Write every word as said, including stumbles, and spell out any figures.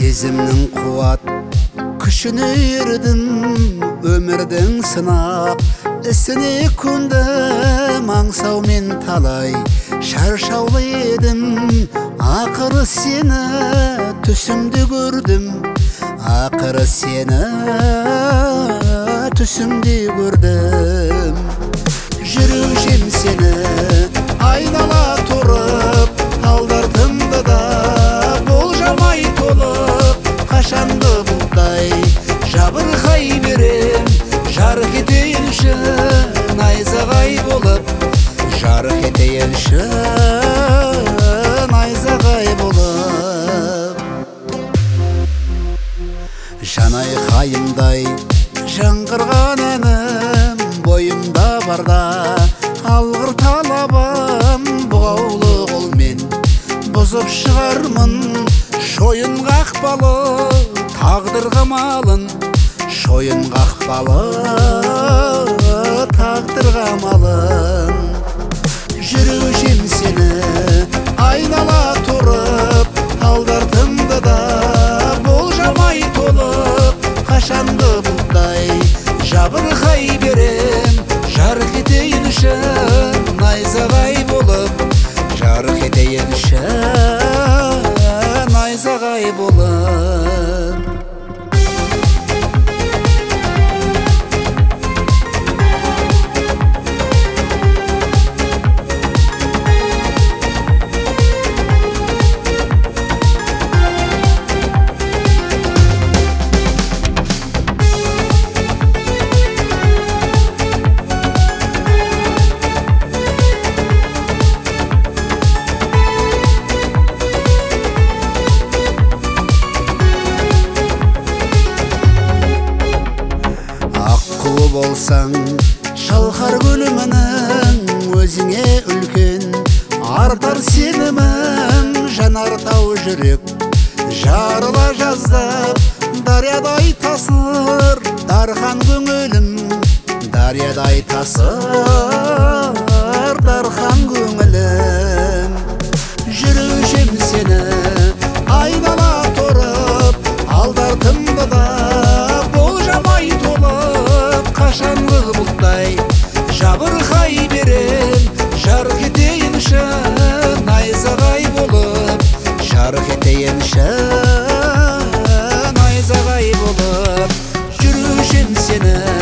Сезімнің қуат күшіне ердім, өмірдің сынақ ісіне көндім. Аңсаумен талай шаршаулы едім, ақыры сені түсімде көрдім. Ақыры сені түсімде көрдім. Жүрушем сені айнала тұрып, алдартымды да болжамай толып. Қашанды бұлтай жабырқай берем, жарық етейінші найзағай болып. Жарық етейінші найзағай болып. Жанай қайымдай жаңғырған әнім бойымда барда, алғыр талабым бұғаулы қолмен бұзып шығармын. Шойын қақпалы тағдыр қамалын, шойын қақпалы тағдыр қамалын. Жүрушем сені айнала тұрып, алдартымды да болжамай толып. Қашанды бұлтай жабырқай берем, жарық етейінші найзағай болып. Жарық етейінші найзағай болып. Болсаң шалқар көлімінің, өзіңе үлкен артар сенімім. Жанартау жүрек жарыла жаздап, дариядай тасыр дархан көңілім. Дариядай тасыр дархан көңілім. Жүрушем сені айнала тұрып, алдартымды да болжамай толып. Қашанғы бұлтай жабырқай берем, жарық етейінші найзағай болып. Жарық етейінші найзағай болып. Жүрушем сені